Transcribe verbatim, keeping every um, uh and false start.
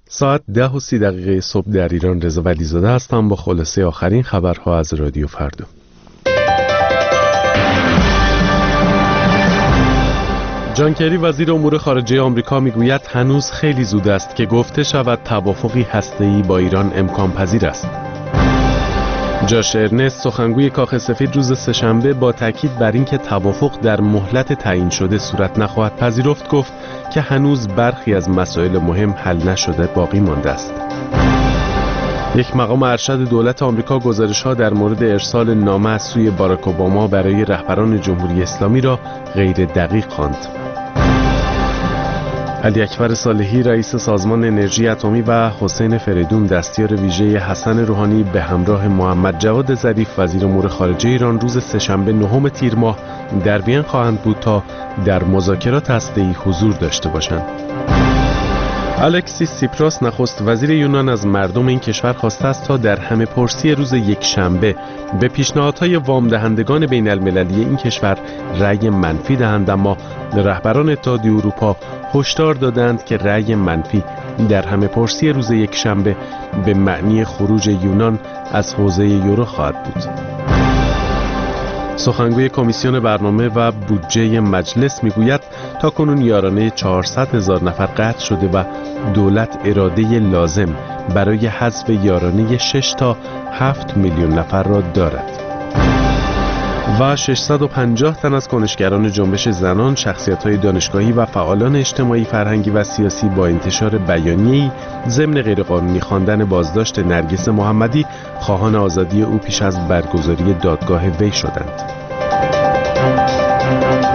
ساعت ده و سی دقیقه صبح در ایران. رضا ولیزاده هستم با خلاصه آخرین خبرها از رادیو فردا. جان کری وزیر امور خارجه آمریکا میگوید هنوز خیلی زود است که گفته شود توافقی هسته‌ای با ایران امکان پذیر است. جاش ارنست سخنگوی کاخ سفید روز سه‌شنبه با تاکید بر اینکه توافق در مهلت تعیین شده صورت نخواهد پذیرفت گفت که هنوز برخی از مسائل مهم حل نشده باقی مانده است. یک مقام ارشد دولت آمریکا گزارش‌ها در مورد ارسال نامه از سوی باراک اوباما برای رهبران جمهوری اسلامی را غیر دقیق خواند. علی اکبر صالحی رئیس سازمان انرژی اتمی و حسین فریدون دستیار ویژه حسن روحانی به همراه محمد جواد ظریف وزیر امور خارجه ایران روز سه‌شنبه نهم تیر ماه در وین خواهند بود تا در مذاکرات هسته‌ای حضور داشته باشند. الکسیس سیپراس نخست وزیر یونان از مردم این کشور خواسته است تا در همه پرسی روز یک شنبه به پیشنهادهای وام دهندگان بین المللی این کشور رأی منفی دهند، اما رهبران اتحادیه اروپا هشدار دادند که رأی منفی در همه پرسی روز یک شنبه به معنی خروج یونان از حوزه یورو خواهد بود. سخنگوی کمیسیون برنامه و بودجه مجلس میگوید تاکنون یارانه چهارصد هزار نفر قطع شده و دولت اراده لازم برای حذف یارانه شش تا هفت میلیون نفر را دارد. و ششصد و پنجاه تن از کنشگران جنبش زنان، شخصیت‌های دانشگاهی و فعالان اجتماعی، فرهنگی و سیاسی با انتشار بیانیه‌ای ضمن غیرقانونی خواندن بازداشت نرگس محمدی خواهان آزادی او پیش از برگزاری دادگاه وی شدند.